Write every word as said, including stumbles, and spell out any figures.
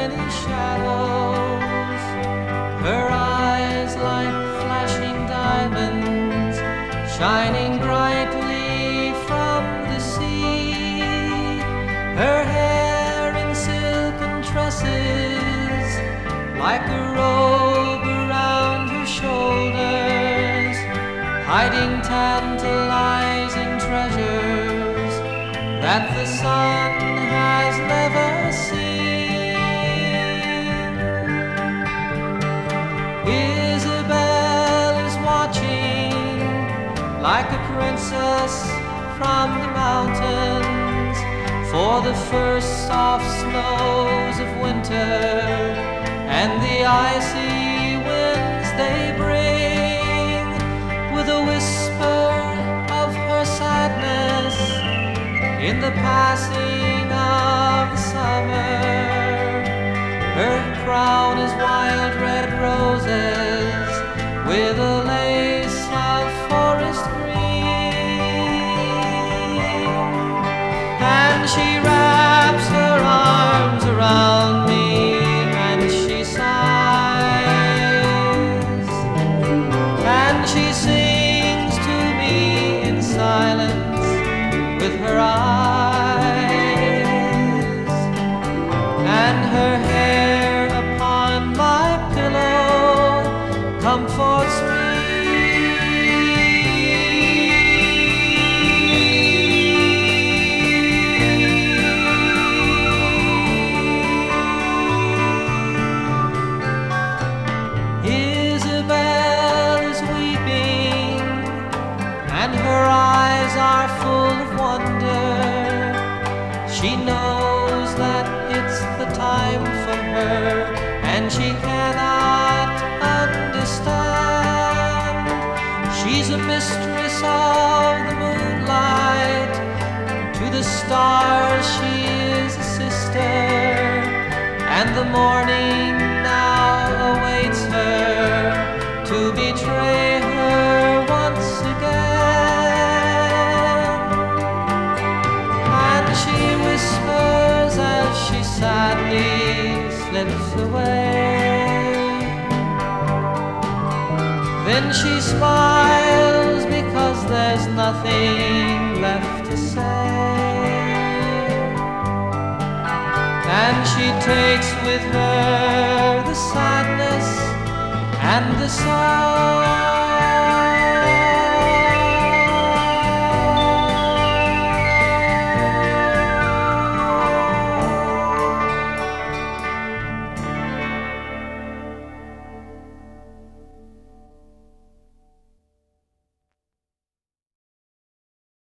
many shadows, her eyes like flashing diamonds, shining brightly from the sea, her hair in silken tresses, like a robe around her shoulders, hiding tantalizing treasures that the sun has never seen. Isabel is watching like a princess from the mountains for the first soft snows of winter and the icy winds they bring, with a whisper of her sadness in the passing of the summer. Her crown is wild red roses with a lace of forest green, and she wraps her arms around me and she sighs, and she sings to me in silence with her eyes, and her hair upon my pillow comforts me. Isabel is weeping, and her eyes are full of wonder. She knows that it's the time for her, and she cannot understand. She's a mistress of the moonlight, to the stars she is a sister, and the morning now awaits her to betray her once again. And she whispers as she sadly slips away. Then she smiles because there's nothing left to say, and she takes with her the sadness and the sorrow